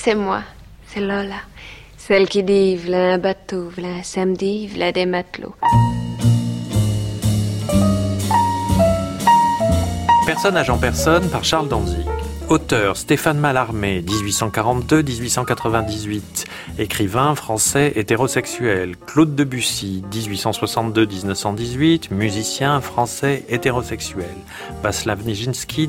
c'est moi, c'est Lola. Celle qui dit v'là un bateau, v'là un samedi, v'là des matelots. Personnage en personne par Charles Danzig. Auteur Stéphane Mallarmé, 1842-1898. Écrivain français hétérosexuel. Claude Debussy, 1862-1918. Musicien français hétérosexuel. Václav Nijinsky,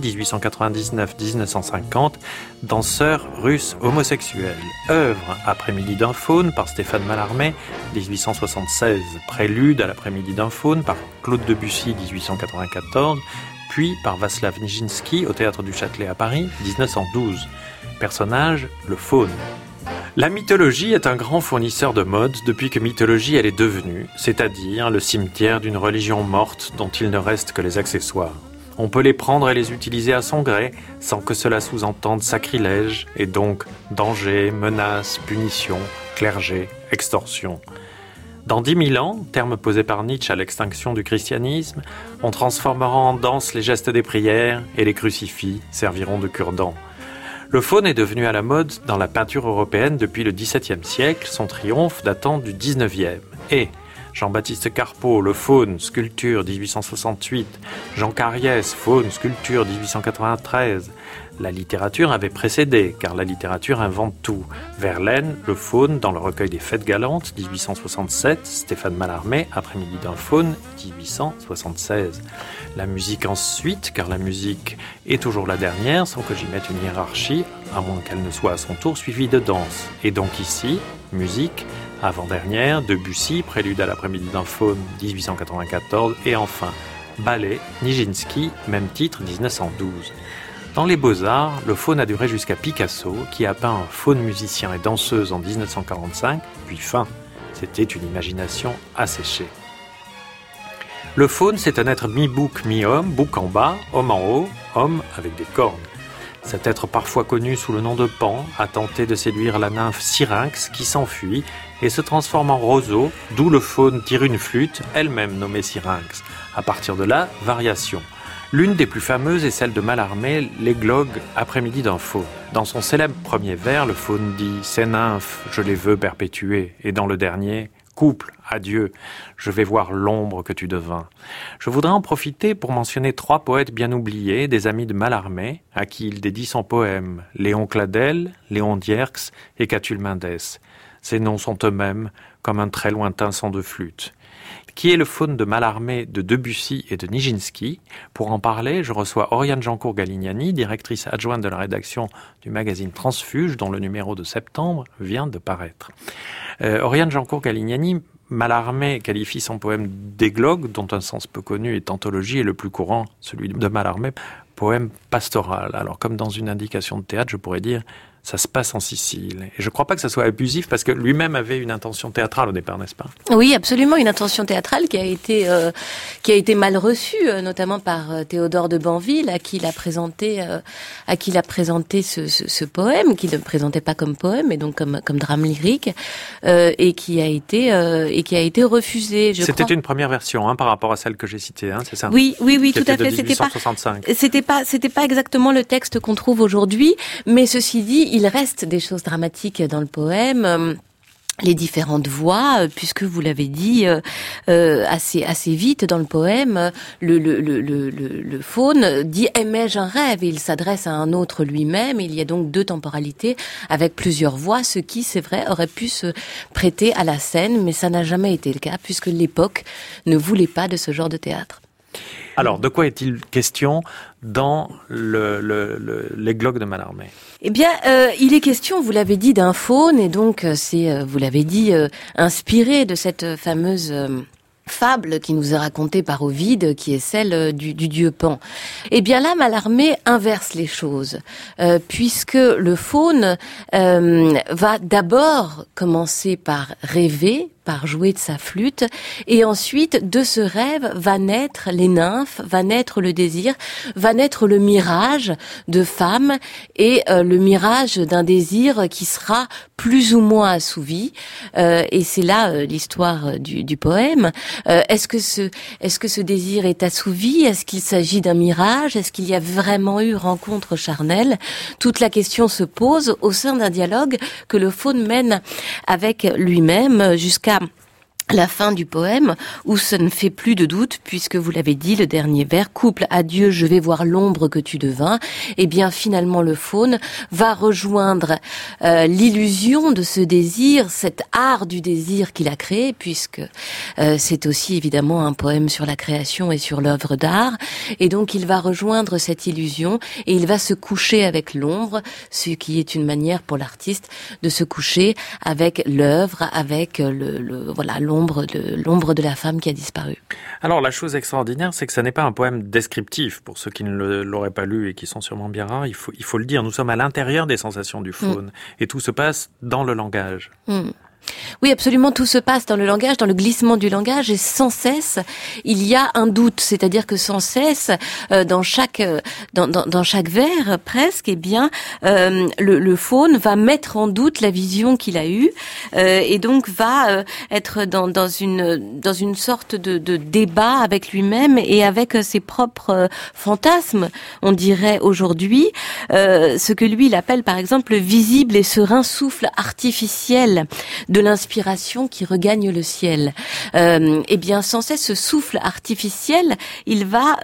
1899-1950. Danseur russe homosexuel. Œuvre Après-midi d'un faune par Stéphane Mallarmé, 1876. Prélude à l'Après-midi d'un faune par Claude Debussy, 1894. Puis par Václav Nijinsky au Théâtre du Châtelet à Paris, 1912. Personnage, le faune. La mythologie est un grand fournisseur de modes depuis que mythologie elle est devenue, c'est-à-dire le cimetière d'une religion morte dont il ne reste que les accessoires. On peut les prendre et les utiliser à son gré, sans que cela sous-entende sacrilège, et donc danger, menace, punition, clergé, extorsion. Dans 10 000 ans, terme posé par Nietzsche à l'extinction du christianisme, on transformera en danse les gestes des prières et les crucifix serviront de cure-dents. Le faune est devenu à la mode dans la peinture européenne depuis le XVIIe siècle, son triomphe datant du XIXe. Et Jean-Baptiste Carpeaux, le faune, sculpture 1868, Jean Cariès, faune, sculpture 1893. La littérature avait précédé, car la littérature invente tout. Verlaine, le faune, dans le recueil des Fêtes galantes, 1867, Stéphane Mallarmé, Après-midi d'un faune, 1876. La musique ensuite, car la musique est toujours la dernière, sans que j'y mette une hiérarchie, à moins qu'elle ne soit à son tour suivie de danse. Et donc ici, musique, avant-dernière, Debussy, Prélude à l'Après-midi d'un faune, 1894, et enfin, ballet, Nijinsky, même titre, 1912. Dans les Beaux-Arts, le faune a duré jusqu'à Picasso, qui a peint un faune musicien et danseuse en 1945, puis fin. C'était une imagination asséchée. Le faune, c'est un être mi-bouc, mi-homme, bouc en bas, homme en haut, homme avec des cornes. Cet être parfois connu sous le nom de Pan a tenté de séduire la nymphe Syrinx qui s'enfuit et se transforme en roseau, d'où le faune tire une flûte, elle-même nommée Syrinx. À partir de là, variation. L'une des plus fameuses est celle de Mallarmé, l'églogue Après-midi d'un faune. Dans son célèbre premier vers, le faune dit « Ces nymphes, je les veux perpétuer » et dans le dernier « Couple, adieu, je vais voir l'ombre que tu devins ». Je voudrais en profiter pour mentionner 3 poètes bien oubliés, des amis de Mallarmé, à qui il dédie son poème, Léon Cladel, Léon Dierks et Catulle Mendès. Ces noms sont eux-mêmes comme un très lointain son de flûte. Qui est le faune de Mallarmé, de Debussy et de Nijinsky. Pour en parler, je reçois Oriane Jancourt-Galignani, directrice adjointe de la rédaction du magazine Transfuge, dont le numéro de septembre vient de paraître. Oriane Jancourt-Galignani, Mallarmé qualifie son poème d'églogue, dont un sens peu connu est anthologie, et le plus courant, celui de Mallarmé, poème pastoral. Alors, comme dans une indication de théâtre, je pourrais dire ça se passe en Sicile. Et je ne crois pas que ça soit abusif parce que lui-même avait une intention théâtrale au départ, n'est-ce pas ? Oui, absolument, une intention théâtrale qui a été mal reçue, notamment par Théodore de Banville, à qui il a présenté ce poème, qu'il ne présentait pas comme poème, mais donc comme drame lyrique, et qui a été refusé. C'était une première version, par rapport à celle que j'ai citée, c'est ça ? Oui, tout à fait. C'était pas exactement le texte qu'on trouve aujourd'hui, mais ceci dit, il reste des choses dramatiques dans le poème. Les différentes voix, puisque vous l'avez dit assez vite dans le poème, le faune dit « aimais-je un rêve ?» et il s'adresse à un autre lui-même. Il y a donc 2 temporalités avec plusieurs voix, ce qui, c'est vrai, aurait pu se prêter à la scène, mais ça n'a jamais été le cas, puisque l'époque ne voulait pas de ce genre de théâtre. Alors, de quoi est-il question dans l'églogue de Mallarmé ? Eh bien, il est question, vous l'avez dit, d'un faune, et donc c'est, vous l'avez dit, inspiré de cette fameuse fable qui nous est racontée par Ovide, qui est celle du dieu Pan. Eh bien là, Mallarmé inverse les choses, puisque le faune va d'abord commencer par rêver, par jouer de sa flûte. Et ensuite, de ce rêve va naître les nymphes, va naître le désir, va naître le mirage de femme et le mirage d'un désir qui sera plus ou moins assouvi. Et c'est là l'histoire du poème. Est-ce que ce désir est assouvi? Est-ce qu'il s'agit d'un mirage? Est-ce qu'il y a vraiment eu rencontre charnelle? Toute la question se pose au sein d'un dialogue que le faune mène avec lui-même jusqu'à la fin du poème, où ça ne fait plus de doute, puisque vous l'avez dit, le dernier vers, couple, adieu, je vais voir l'ombre que tu devins. Eh bien, finalement, le faune va rejoindre l'illusion de ce désir, cet art du désir qu'il a créé, puisque c'est aussi évidemment un poème sur la création et sur l'œuvre d'art. Et donc, il va rejoindre cette illusion et il va se coucher avec l'ombre, ce qui est une manière pour l'artiste de se coucher avec l'œuvre, avec l'ombre de la femme qui a disparu. Alors la chose extraordinaire, c'est que ça n'est pas un poème descriptif, pour ceux qui ne l'auraient pas lu et qui sont sûrement bien rares, il faut le dire, nous sommes à l'intérieur des sensations du faune, et tout se passe dans le langage. Oui, absolument, tout se passe dans le langage, dans le glissement du langage, et sans cesse, il y a un doute, c'est-à-dire que sans cesse, dans chaque vers, presque, eh bien, le faune va mettre en doute la vision qu'il a eue, et donc va être dans une sorte de débat avec lui-même et avec ses propres fantasmes, on dirait aujourd'hui, ce que lui, il appelle par exemple le visible et serein souffle artificiel de l'inspiration qui regagne le ciel. Eh bien, sans cesse, ce souffle artificiel, il va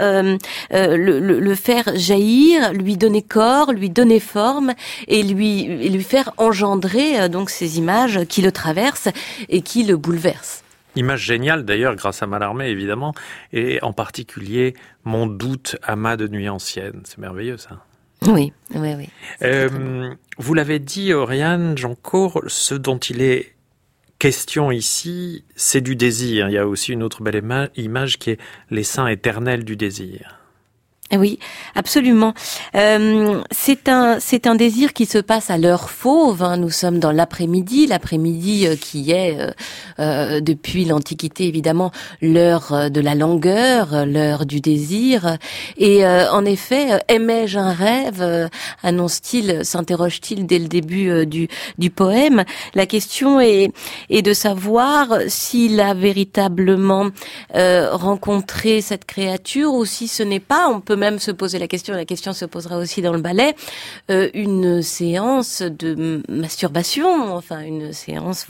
le faire jaillir, lui donner corps, lui donner forme et lui faire engendrer donc ces images qui le traversent et qui le bouleversent. Image géniale d'ailleurs, grâce à Mallarmé évidemment, et en particulier Mon doute, amas de nuit ancienne. C'est merveilleux ça. Oui. Vous l'avez dit, Oriane Jancourt, ce dont il est question ici, c'est du désir. Il y a aussi une autre belle image qui est les seins éternels du désir. Oui, absolument. C'est un désir qui se passe à l'heure fauve. Nous sommes dans l'après-midi qui est depuis l'Antiquité évidemment l'heure de la langueur, l'heure du désir. Et en effet, aimais-je un rêve, annonce-t-il, s'interroge-t-il dès le début du poème. La question est de savoir s'il a véritablement rencontré cette créature ou si ce n'est pas. On peut même se poser la question se posera aussi dans le ballet, une séance de masturbation, enfin une séance,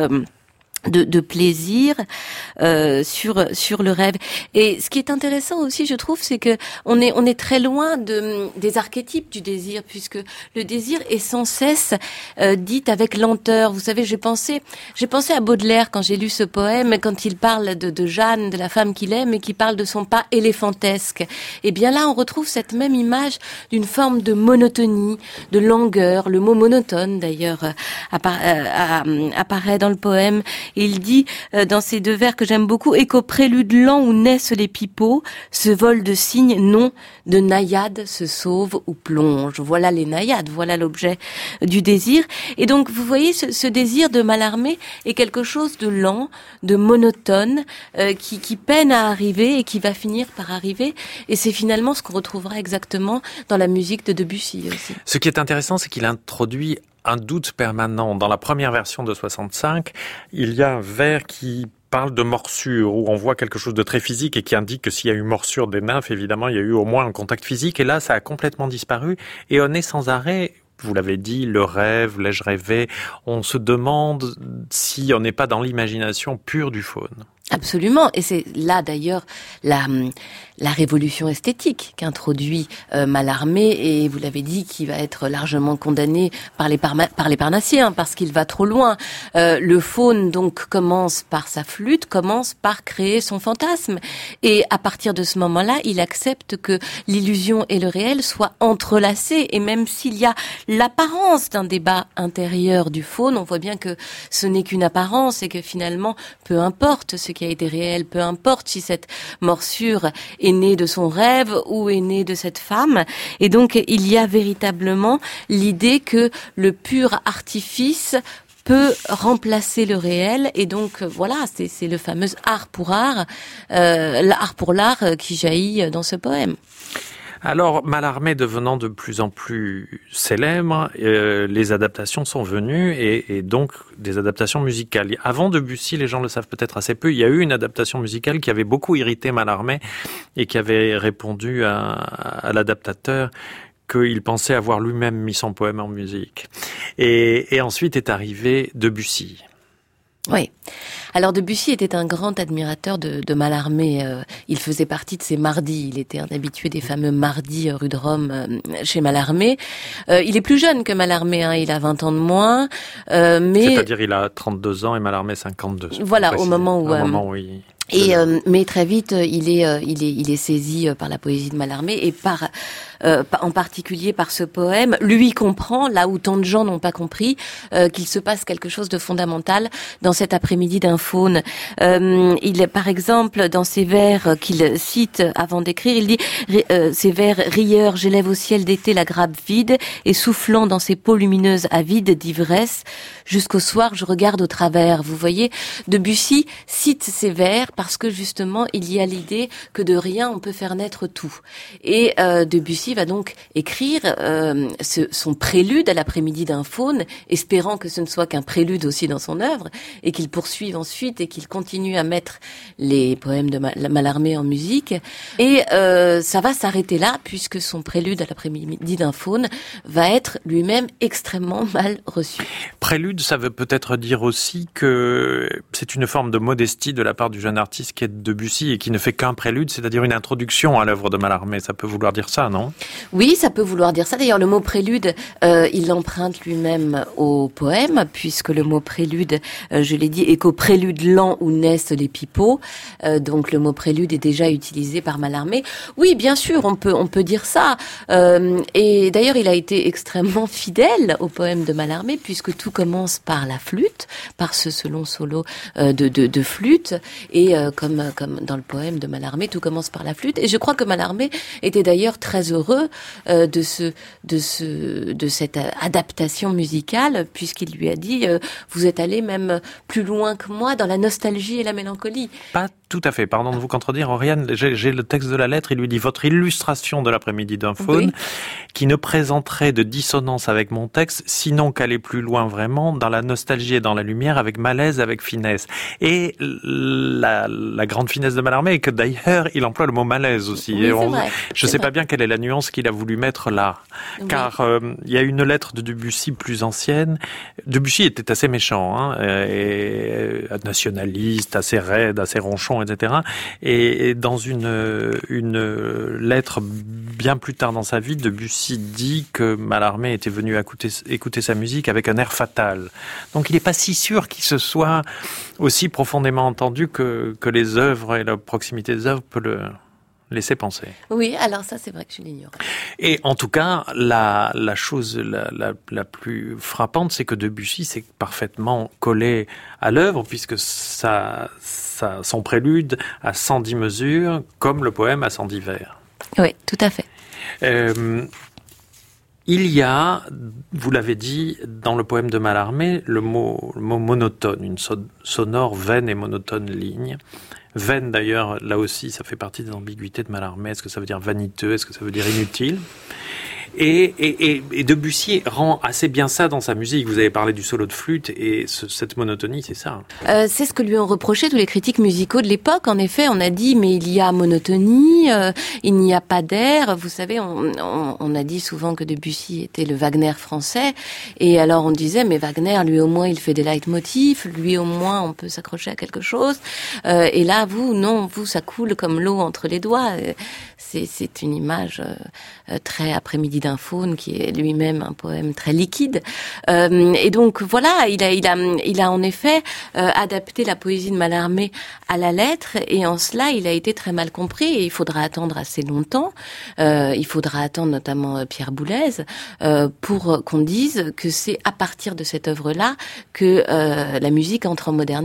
de plaisir sur le rêve. Et ce qui est intéressant aussi, je trouve, c'est que on est très loin des archétypes du désir, puisque le désir est sans cesse dit avec lenteur. Vous savez, j'ai pensé à Baudelaire quand j'ai lu ce poème, quand il parle de Jeanne, de la femme qu'il aime, et qui parle de son pas éléphantesque. Et bien là, on retrouve cette même image d'une forme de monotonie, de langueur. Le mot monotone, d'ailleurs, apparaît dans le poème. Et il dit dans ces deux vers que j'aime beaucoup, et qu'au prélude lent où naissent les pipeaux, ce vol de cygnes, non, de naïades se sauve ou plonge. Voilà les naïades, voilà l'objet du désir. Et donc, vous voyez, ce désir de Mallarmé est quelque chose de lent, de monotone, qui peine à arriver et qui va finir par arriver. Et c'est finalement ce qu'on retrouvera exactement dans la musique de Debussy aussi. Ce qui est intéressant, c'est qu'il introduit un doute permanent. Dans la première version de 65, il y a un vers qui parle de morsure, où on voit quelque chose de très physique et qui indique que s'il y a eu morsure des nymphes, évidemment, il y a eu au moins un contact physique. Et là, ça a complètement disparu. Et on est sans arrêt, vous l'avez dit, le rêve, l'ai-je rêvé. On se demande si on n'est pas dans l'imagination pure du faune. Absolument, et c'est là d'ailleurs la révolution esthétique qu'introduit Mallarmé, et vous l'avez dit, qui va être largement condamné par les Parnassiens parce qu'il va trop loin. Le faune donc commence par sa flûte, commence par créer son fantasme, et à partir de ce moment-là, il accepte que l'illusion et le réel soient entrelacés, et même s'il y a l'apparence d'un débat intérieur du faune, on voit bien que ce n'est qu'une apparence et que finalement, peu importe ce qui a été réel, peu importe si cette morsure est née de son rêve ou est née de cette femme. Et donc, il y a véritablement l'idée que le pur artifice peut remplacer le réel, et donc voilà, c'est le fameux art pour art, l'art pour l'art qui jaillit dans ce poème. Alors, Mallarmé devenant de plus en plus célèbre, les adaptations sont venues et donc des adaptations musicales. Avant Debussy, les gens le savent peut-être assez peu, il y a eu une adaptation musicale qui avait beaucoup irrité Mallarmé et qui avait répondu à l'adaptateur qu'il pensait avoir lui-même mis son poème en musique. Et ensuite est arrivé Debussy. Oui. Alors Debussy était un grand admirateur de Mallarmé. Il faisait partie de ses mardis. Il était un habitué des fameux mardis rue de Rome chez Mallarmé. Il est plus jeune que Mallarmé, il a 20 ans de moins. Mais c'est-à-dire il a 32 ans et Mallarmé 52. Voilà, au moment où il... mais très vite, il est saisi par la poésie de Mallarmé et en particulier par ce poème. Lui comprend, là où tant de gens n'ont pas compris, qu'il se passe quelque chose de fondamental dans cet après-midi d'un faune. Par exemple, dans ses vers qu'il cite avant d'écrire, il dit ces vers rieurs, j'élève au ciel d'été la grappe vide et soufflant dans ses peaux lumineuses avides d'ivresse, jusqu'au soir je regarde au travers. Vous voyez, Debussy cite ces vers parce que justement il y a l'idée que de rien on peut faire naître tout. Et Debussy va donc écrire son prélude à l'après-midi d'un faune, espérant que ce ne soit qu'un prélude aussi dans son œuvre, et qu'il poursuive ensuite et qu'il continue à mettre les poèmes de Mallarmé en musique. Et ça va s'arrêter là, puisque son prélude à l'après-midi d'un faune va être lui-même extrêmement mal reçu. Prélude, ça veut peut-être dire aussi que c'est une forme de modestie de la part du jeune artiste qui est Debussy et qui ne fait qu'un prélude, c'est-à-dire une introduction à l'œuvre de Mallarmé. Ça peut vouloir dire ça, non ? Oui, ça peut vouloir dire ça. D'ailleurs, le mot prélude, il l'emprunte lui-même au poème, puisque le mot prélude, je l'ai dit, est qu'au prélude lent où naissent les pipeaux. Donc le mot prélude est déjà utilisé par Mallarmé. Oui, bien sûr, on peut dire ça. Et d'ailleurs, il a été extrêmement fidèle au poème de Mallarmé, puisque tout commence par la flûte, par ce long solo de flûte, et comme dans le poème de Mallarmé, tout commence par la flûte. Et je crois que Mallarmé était d'ailleurs très heureux de cette adaptation musicale, puisqu'il lui a dit vous êtes allé même plus loin que moi dans la nostalgie et la mélancolie. Pas tout à fait. Pardon de vous contredire, Oriane. J'ai le texte de la lettre. Il lui dit votre illustration de l'après-midi d'un faune, qui ne présenterait de dissonance avec mon texte, sinon qu'aller plus loin vraiment dans la nostalgie et dans la lumière, avec malaise, avec finesse. Et la grande finesse de Mallarmé est que d'ailleurs il emploie le mot malaise aussi. Oui, je ne sais pas bien quelle est la nuance qu'il a voulu mettre là, car il y a une lettre de Debussy plus ancienne. Debussy était assez méchant, et nationaliste, assez raide, assez ronchon, etc. Et dans une lettre bien plus tard dans sa vie, Debussy dit que Mallarmé était venu écouter sa musique avec un air fatal. Donc il n'est pas si sûr qu'il se soit aussi profondément entendu que les œuvres et la proximité des œuvres peut le laisser penser. Oui, alors ça c'est vrai que je l'ignore. Et en tout cas, la chose la plus frappante, c'est que Debussy s'est parfaitement collé à l'œuvre, puisque son prélude a 110 mesures, comme le poème a 110 vers. Oui, tout à fait. Il y a, vous l'avez dit, dans le poème de Mallarmé, le mot monotone, une sonore, vaine et monotone ligne. Vaine, d'ailleurs, là aussi, ça fait partie des ambiguïtés de Mallarmé. Est-ce que ça veut dire vaniteux? Est-ce que ça veut dire inutile? Et Debussy rend assez bien ça dans sa musique. Vous avez parlé du solo de flûte et cette monotonie, c'est ça. C'est ce que lui ont reproché tous les critiques musicaux de l'époque. En effet, on a dit mais il y a monotonie, il n'y a pas d'air. Vous savez, on a dit souvent que Debussy était le Wagner français. Et alors on disait mais Wagner, lui au moins il fait des leitmotifs, lui au moins on peut s'accrocher à quelque chose. Et là vous ça coule comme l'eau entre les doigts. C'est une image très après-midi d'un faune qui est lui-même un poème très liquide. Et donc voilà, il a en effet adapté la poésie de Mallarmé à la lettre, et en cela il a été très mal compris, et il faudra attendre assez longtemps. Il faudra attendre notamment Pierre Boulez pour qu'on dise que c'est à partir de cette œuvre-là que la musique entre en modernité.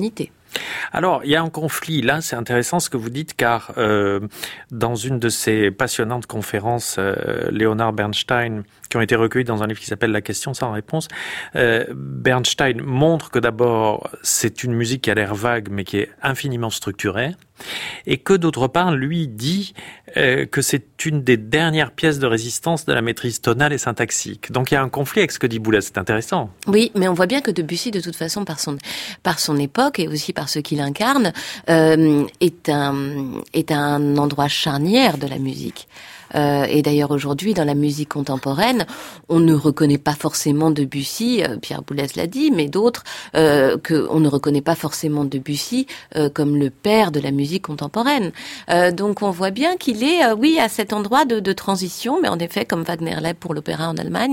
Alors, il y a un conflit. Là, c'est intéressant ce que vous dites, car dans une de ces passionnantes conférences, Leonard Bernstein, qui ont été recueillies dans un livre qui s'appelle La question sans réponse, Bernstein montre que d'abord, c'est une musique qui a l'air vague, mais qui est infiniment structurée, et que d'autre part, lui dit que c'est une des dernières pièces de résistance de la maîtrise tonale et syntaxique. Donc il y a un conflit avec ce que dit Boulez, c'est intéressant. Oui, mais on voit bien que Debussy, de toute façon, par son époque et aussi par ce qu'il incarne, est un endroit charnière de la musique. Et d'ailleurs aujourd'hui, dans la musique contemporaine, on ne reconnaît pas forcément Debussy, Pierre Boulez l'a dit, mais d'autres, on ne reconnaît pas forcément Debussy comme le père de la musique contemporaine. Donc on voit bien qu'il est, oui, à cet endroit de transition, mais en effet, comme Wagner l'est pour l'opéra en Allemagne,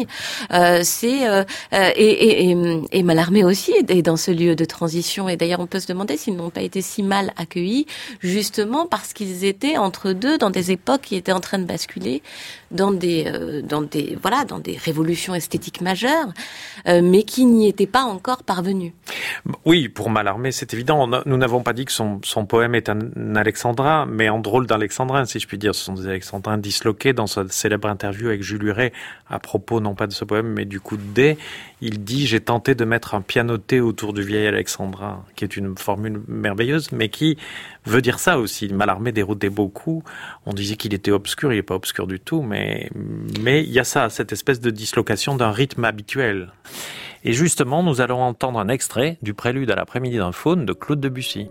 et Mallarmé aussi est dans ce lieu de transition. Et d'ailleurs, on peut se demander s'ils n'ont pas été si mal accueillis, justement parce qu'ils étaient entre deux dans des époques qui étaient en train de basculer dans des révolutions esthétiques majeures, mais qui n'y étaient pas encore parvenus. Oui, pour Mallarmé, c'est évident. Nous n'avons pas dit que son poème est un alexandrin, mais en drôle d'alexandrin, si je puis dire. Ce sont des alexandrins disloqués. Dans sa célèbre interview avec Jules Huret, à propos non pas de ce poème, mais du coup de dé, il dit « J'ai tenté de mettre un pianoté autour du vieil alexandrin », qui est une formule merveilleuse, mais qui veut dire ça aussi. Mallarmé déroutait beaucoup. On disait qu'il était obscur, il n'est pas obscur du tout, mais il y a ça, cette espèce de dislocation d'un rythme habituel. Et justement, nous allons entendre un extrait du prélude à l'après-midi d'un faune de Claude Debussy.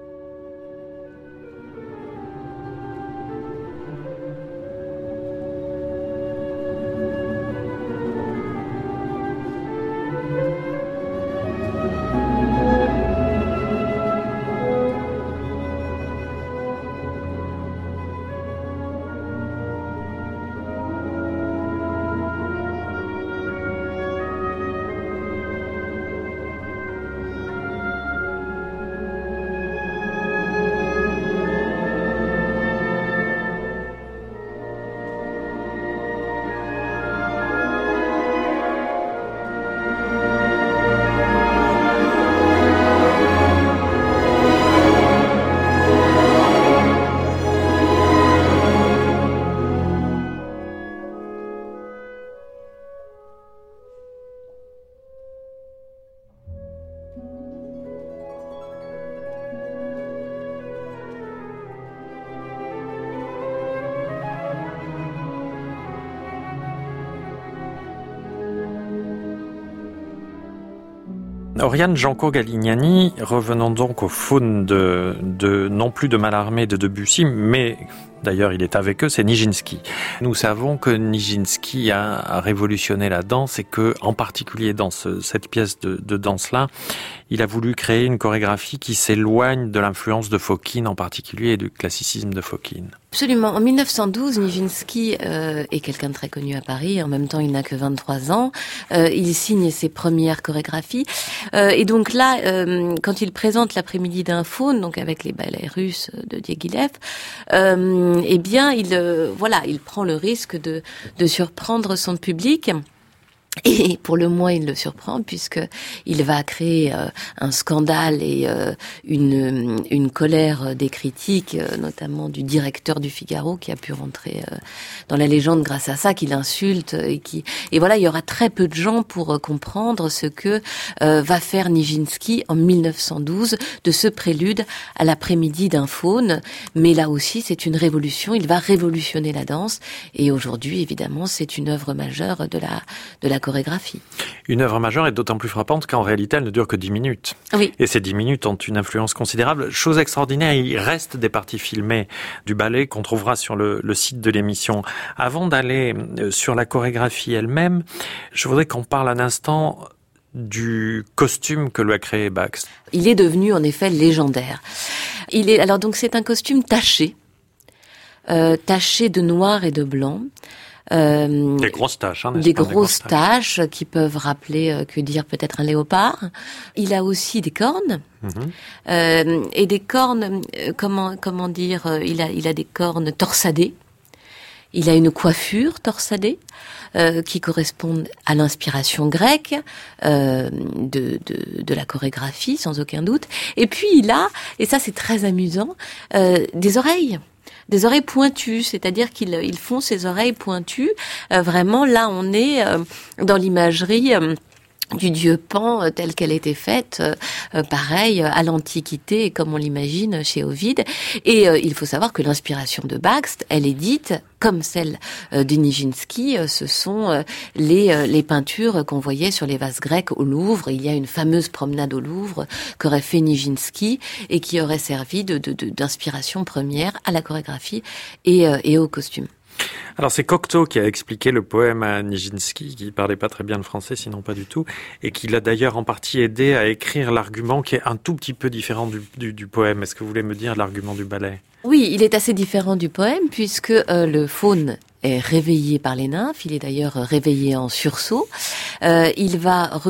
Oriane Janco-Galignani, revenons donc au faune de non plus de Mallarmé, de Debussy, mais d'ailleurs il est avec eux, c'est Nijinsky. Nous savons que Nijinsky a révolutionné la danse et que, en particulier dans cette pièce de danse-là, il a voulu créer une chorégraphie qui s'éloigne de l'influence de Fokine en particulier et du classicisme de Fokine. Absolument. En 1912, Nijinsky est quelqu'un de très connu à Paris. En même temps, il n'a que 23 ans. Il signe ses premières chorégraphies. Et donc là, quand il présente l'après-midi d'un faune, donc avec les ballets russes de Diaghilev, eh bien, il prend le risque de surprendre son public. Et pour le moins, il le surprend puisque il va créer un scandale et une colère des critiques, notamment du directeur du Figaro qui a pu rentrer dans la légende grâce à ça, qu'il insulte et voilà, il y aura très peu de gens pour comprendre ce que va faire Nijinsky en 1912 de ce prélude à l'après-midi d'un faune. Mais là aussi, c'est une révolution. Il va révolutionner la danse et aujourd'hui, évidemment, c'est une œuvre majeure de la chorégraphie. Une œuvre majeure est d'autant plus frappante qu'en réalité, elle ne dure que 10 minutes. Oui. Et ces 10 minutes ont une influence considérable. Chose extraordinaire, il reste des parties filmées du ballet qu'on trouvera sur le site de l'émission. Avant d'aller sur la chorégraphie elle-même, je voudrais qu'on parle un instant du costume que lui a créé Bax. Il est devenu en effet légendaire. Alors donc c'est un costume taché de noir et de blanc. Des grosses taches, des grosses taches qui peuvent rappeler, que dire, peut-être un léopard. Il a aussi des cornes. Et des cornes, comment dire, il a des cornes torsadées Il a une coiffure torsadée qui correspond à l'inspiration grecque de la chorégraphie, sans aucun doute. Et puis il a, et ça c'est très amusant, des oreilles pointues, c'est-à-dire qu'ils font ces oreilles pointues. Vraiment, là, on est dans l'imagerie du dieu Pan telle qu'elle était faite, pareil, à l'Antiquité, comme on l'imagine chez Ovide. Et il faut savoir que l'inspiration de Bakst, elle est dite, comme celle de Nijinsky, ce sont les peintures qu'on voyait sur les vases grecs au Louvre. Il y a une fameuse promenade au Louvre qu'aurait fait Nijinsky et qui aurait servi d'inspiration première à la chorégraphie et au costume. Alors c'est Cocteau qui a expliqué le poème à Nijinsky, qui parlait pas très bien le français, sinon pas du tout, et qui l'a d'ailleurs en partie aidé à écrire l'argument qui est un tout petit peu différent du poème. Est-ce que vous voulez me dire l'argument du ballet ? Oui, il est assez différent du poème puisque le faune est réveillé par les nymphes. Il est d'ailleurs réveillé en sursaut. Il va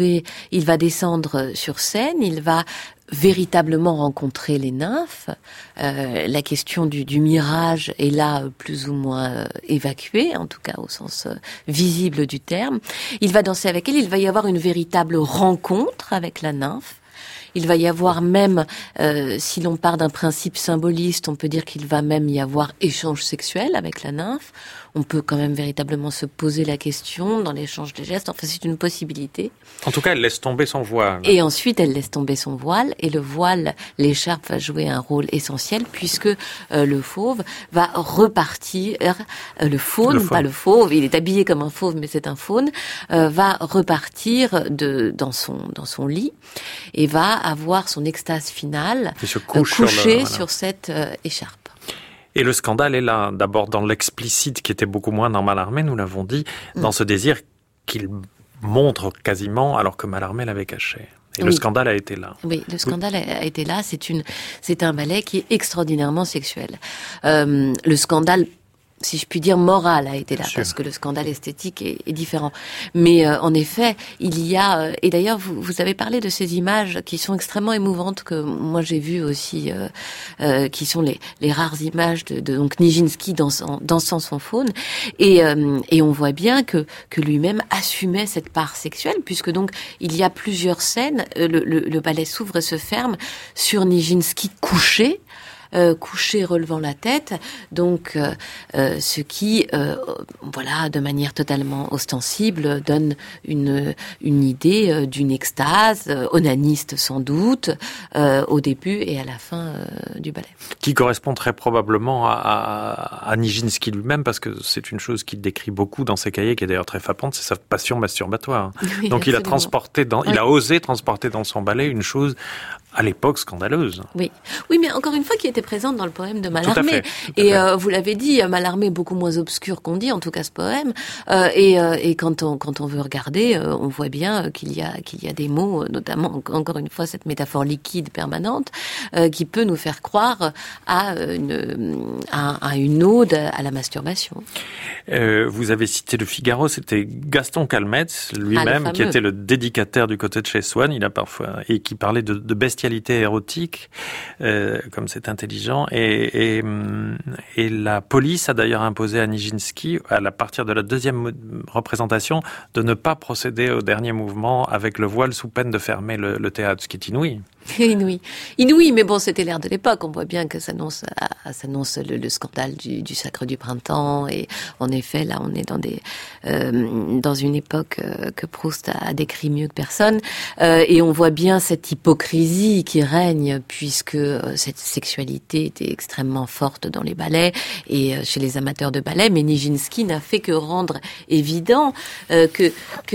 descendre sur scène. Il va véritablement rencontrer les nymphes. La question du mirage est là plus ou moins évacuée, en tout cas au sens visible du terme. Il va danser avec elle. Il va y avoir une véritable rencontre avec la nymphe. Il va y avoir même, si l'on part d'un principe symboliste, on peut dire qu'il va même y avoir échange sexuel avec la nymphe. On peut quand même véritablement se poser la question dans l'échange des gestes. Enfin, c'est une possibilité. En tout cas, elle laisse tomber son voile. Et ensuite, elle laisse tomber son voile. Et le voile, l'écharpe va jouer un rôle essentiel puisque le fauve va repartir. Le faune, pas le fauve. Il est habillé comme un fauve, mais c'est un faune. Va repartir dans son lit et va avoir son extase finale couché sur cette écharpe. Et le scandale est là, d'abord dans l'explicite qui était beaucoup moins dans Mallarmé, nous l'avons dit, dans ce désir qu'il montre quasiment alors que Mallarmé l'avait caché. Et le scandale a été là. Oui, le scandale a été là. C'est un ballet qui est extraordinairement sexuel. Le scandale, si je puis dire, moral a été là, parce que le scandale esthétique est différent. Mais en effet, il y a... et d'ailleurs, vous avez parlé de ces images qui sont extrêmement émouvantes, que moi j'ai vues aussi, qui sont les rares images de donc Nijinsky dansant son faune. Et on voit bien que lui-même assumait cette part sexuelle, puisque donc il y a plusieurs scènes, le ballet s'ouvre et se ferme sur Nijinsky couché, relevant la tête, donc ce qui, de manière totalement ostensible, donne une idée d'une extase, onaniste sans doute, au début et à la fin du ballet. Qui correspond très probablement à Nijinsky lui-même, parce que c'est une chose qu'il décrit beaucoup dans ses cahiers, qui est d'ailleurs très frappante, c'est sa passion masturbatoire. Oui, donc absolument. Il a osé transporter dans son ballet une chose à l'époque scandaleuse. Oui, mais encore une fois, qui était présente dans le poème de Mallarmé. Et vous l'avez dit, Mallarmé est beaucoup moins obscur qu'on dit, en tout cas ce poème. Et quand on veut regarder, on voit bien qu'il y a des mots, notamment encore une fois cette métaphore liquide permanente, qui peut nous faire croire à une ode à la masturbation. Vous avez cité le Figaro, c'était Gaston Calmette lui-même qui était le dédicataire du côté de chez Swann. Il a parfois et qui parlait de bestialité érotique, comme c'est intelligent. Et la police a d'ailleurs imposé à Nijinsky, à partir de la deuxième représentation, de ne pas procéder au dernier mouvement avec le voile sous peine de fermer le théâtre, ce qui est inouï. Inouï, mais bon, c'était l'ère de l'époque. On voit bien que s'annonce le scandale du Sacre du Printemps. Et en effet, là, on est dans une époque que Proust a décrit mieux que personne. Et on voit bien cette hypocrisie qui règne, puisque cette sexualité était extrêmement forte dans les ballets et chez les amateurs de ballet. Mais Nijinsky n'a fait que rendre évident que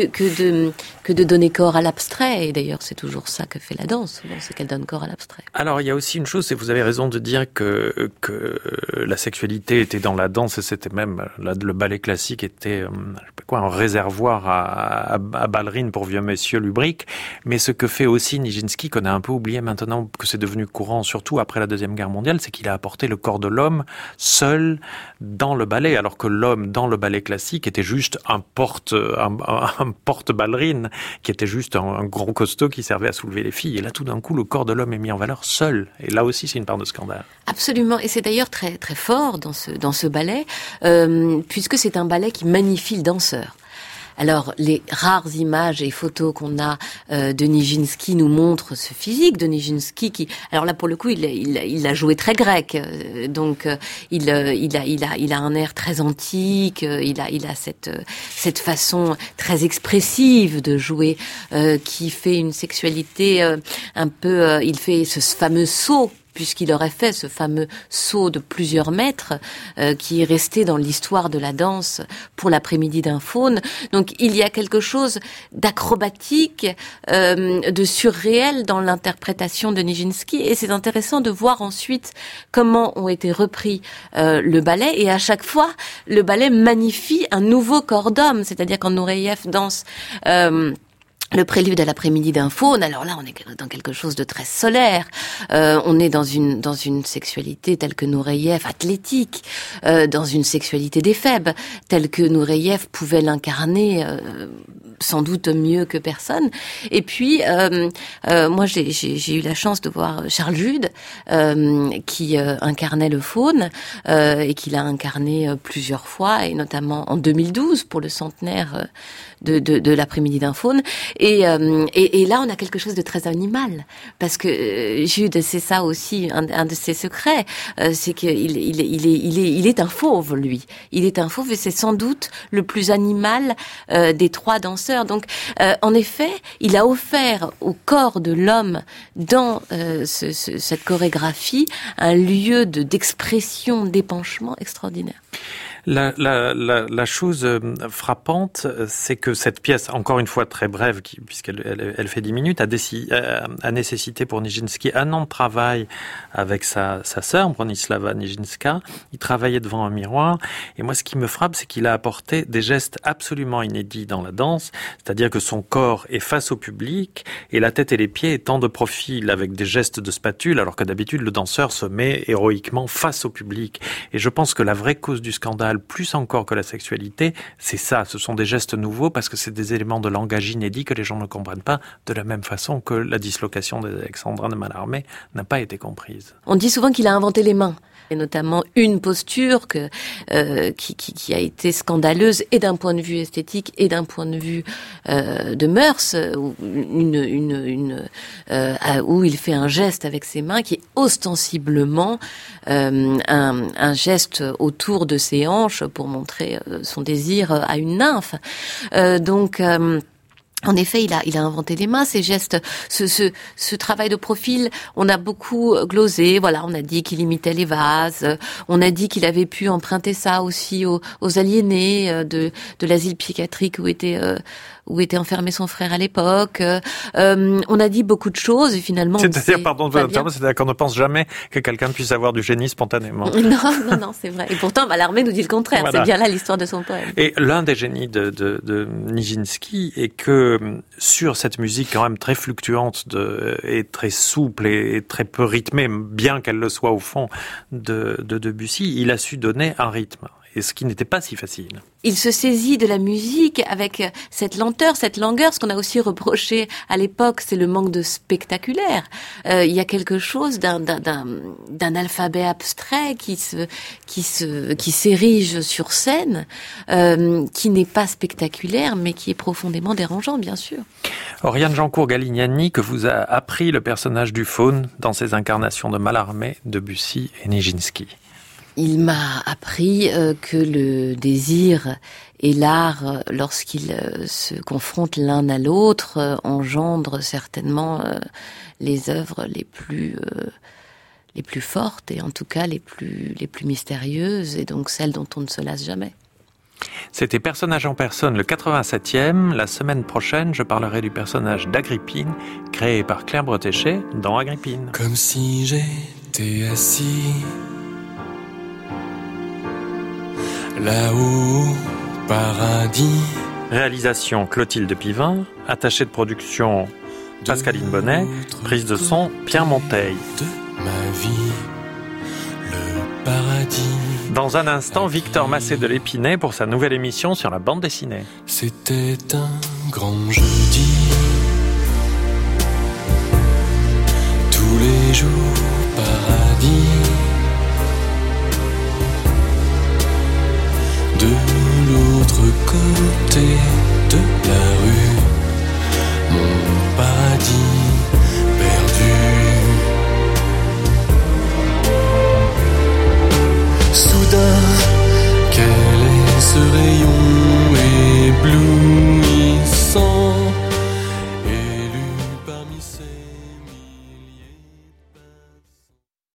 de donner corps à l'abstrait. Et d'ailleurs, c'est toujours ça que fait la danse. C'est qu'elle donne corps à l'abstrait. Alors, il y a aussi une chose, c'est vous avez raison de dire que la sexualité était dans la danse, et c'était même, le ballet classique était, un réservoir à ballerines pour vieux messieurs lubriques. Mais ce que fait aussi Nijinsky, qu'on a un peu oublié maintenant, que c'est devenu courant, surtout après la Deuxième Guerre mondiale, c'est qu'il a apporté le corps de l'homme seul dans le ballet, alors que l'homme dans le ballet classique était juste un porte-ballerine, qui était juste un gros costaud qui servait à soulever les filles. Et là, tout d'un coup, le corps de l'homme est mis en valeur seul. Et là aussi, c'est une part de scandale. Absolument. Et c'est d'ailleurs très, très fort dans ce ballet, puisque c'est un ballet qui magnifie le danseur. Alors, les rares images et photos qu'on a de Nijinsky nous montrent ce physique de Nijinsky qui, alors là pour le coup, il a joué très grec, donc il a un air très antique, il a cette façon très expressive de jouer qui fait une sexualité un peu, il fait ce fameux saut, puisqu'il aurait fait ce fameux saut de plusieurs mètres qui est resté dans l'histoire de la danse pour l'après-midi d'un faune. Donc il y a quelque chose d'acrobatique, de surréel dans l'interprétation de Nijinsky, et c'est intéressant de voir ensuite comment ont été repris le ballet, et à chaque fois le ballet magnifie un nouveau corps d'homme, c'est-à-dire quand Nureyev danse le prélude à l'après-midi d'un faune, alors là on est dans quelque chose de très solaire, on est dans une sexualité telle que Nureyev, athlétique, dans une sexualité d'éphèbe, telle que Nureyev pouvait l'incarner sans doute mieux que personne. Et puis moi j'ai eu la chance de voir Charles Jude qui incarnait le faune et qui l'a incarné plusieurs fois, et notamment en 2012 pour le centenaire de l'après-midi d'un faune. Et là, on a quelque chose de très animal, parce que Jude, c'est ça aussi un de ses secrets, c'est qu'il est un fauve, lui. Il est un fauve, et c'est sans doute le plus animal des trois danseurs. Donc, en effet, il a offert au corps de l'homme dans cette chorégraphie un lieu d'expression, d'épanchement extraordinaire. La chose frappante, c'est que cette pièce, encore une fois très brève, puisqu'elle fait 10 minutes, a nécessité pour Nijinsky un an de travail avec sa sœur, Bronislava Nijinska. Il travaillait devant un miroir. Et moi, ce qui me frappe, c'est qu'il a apporté des gestes absolument inédits dans la danse. C'est-à-dire que son corps est face au public et la tête et les pieds étant de profil avec des gestes de spatule, alors que d'habitude, le danseur se met héroïquement face au public. Et je pense que la vraie cause du scandale, plus encore que la sexualité, c'est ça. Ce sont des gestes nouveaux parce que c'est des éléments de langage inédits que les gens ne comprennent pas, de la même façon que la dislocation d'Alexandrin de Mallarmé n'a pas été comprise. On dit souvent qu'il a inventé les mains, et notamment une posture qui a été scandaleuse, et d'un point de vue esthétique et d'un point de vue de mœurs, où il fait un geste avec ses mains qui est ostensiblement un geste autour de ses hanches pour montrer son désir à une nymphe. En effet, il a inventé les mains, ces gestes, ce travail de profil. On a beaucoup glosé. Voilà, on a dit qu'il imitait les vases. On a dit qu'il avait pu emprunter ça aussi aux aliénés de l'asile psychiatrique où était enfermé son frère à l'époque. On a dit beaucoup de choses et finalement... C'est-à-dire, pardon de vous interrompre, c'est-à-dire qu'on ne pense jamais que quelqu'un puisse avoir du génie spontanément. Non, c'est vrai. Et pourtant, Mallarmé nous dit le contraire. Voilà. C'est bien là l'histoire de son poème. Et l'un des génies de Nijinsky est que sur cette musique quand même très fluctuante et très souple et très peu rythmée, bien qu'elle le soit au fond de Debussy, il a su donner un rythme. Et ce qui n'était pas si facile. Il se saisit de la musique avec cette lenteur, cette langueur. Ce qu'on a aussi reproché à l'époque, c'est le manque de spectaculaire. Il y a quelque chose d'un alphabet abstrait qui s'érige sur scène, qui n'est pas spectaculaire, mais qui est profondément dérangeant, bien sûr. Oriane Jancourt-Galignani, que vous a appris le personnage du faune dans ses incarnations de Mallarmé, Debussy et Nijinsky. Il m'a appris que le désir et l'art, lorsqu'ils se confrontent l'un à l'autre, engendrent certainement les œuvres les plus fortes et en tout cas les plus mystérieuses, et donc celles dont on ne se lasse jamais. C'était Personnage en personne, le 87e. La semaine prochaine, je parlerai du personnage d'Agrippine, créé par Claire Bretéché dans Agrippine. Comme si j'étais assis là-haut, paradis. Réalisation Clotilde Pivin, attachée de production Pascaline Bonnet, prise de son Pierre Monteil. De ma vie, le paradis. Dans un instant, Victor Massé de l'Épinay pour sa nouvelle émission sur la bande dessinée. C'était un grand jeudi. au paradis. De l'autre côté de la rue, mon paradis.